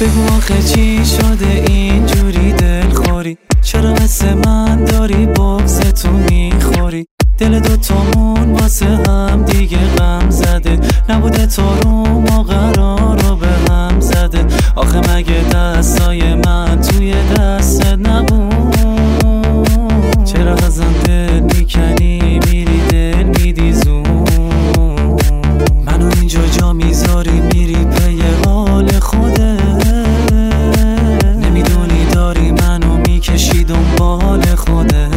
بگو آخه چی شده اینجوری دلخوری؟ چرا مثل من داری بغض تو میخوری؟ دل دوتامون واسه هم دیگه غم زده، نبوده تو رو ما قرار رو به هم زده. آخه مگه دستای من توی دستت نبود؟ چرا ازم دل میکنی میری دل میدی زون؟ منو اینجا جا میذاری میری پی حال خودت، نمیدونی داری منو میکشی دنبال خودت.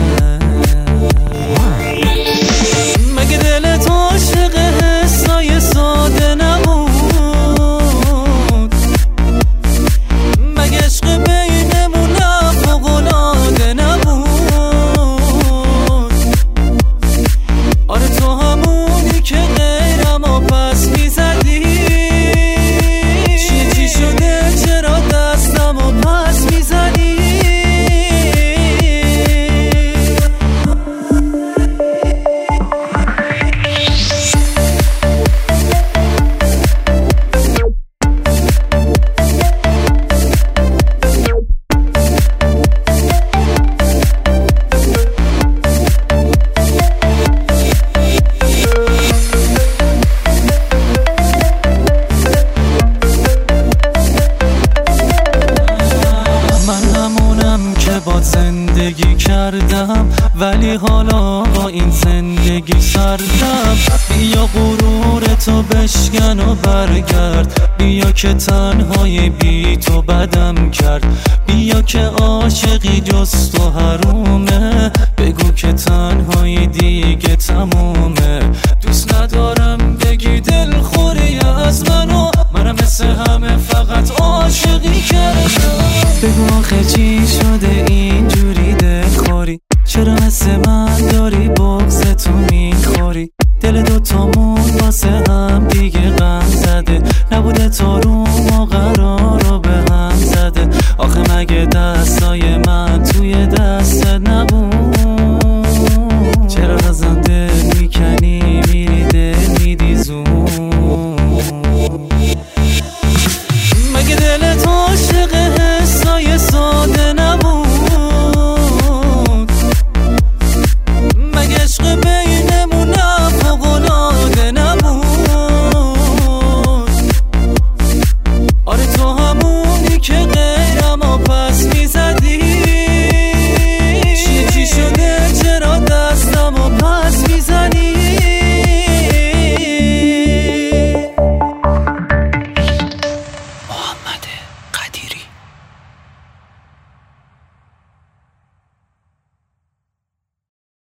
مگه دلت عاشق حسای ساده نبود؟ مگه عشق بینمون فوق‌العاده نبود؟ آره تو همونی که غیرم و پس میزدی. چی شده چرا دستم و پس میزنی؟ با زندگی کردم ولی حالا با این زندگی سردم. بیا غرور تو بشکن و برگرد، بیا که تنهای بی تو بدم کرد. بیا که عاشقی جز تو حرومه، بگو که تنهای دیگه تمومه.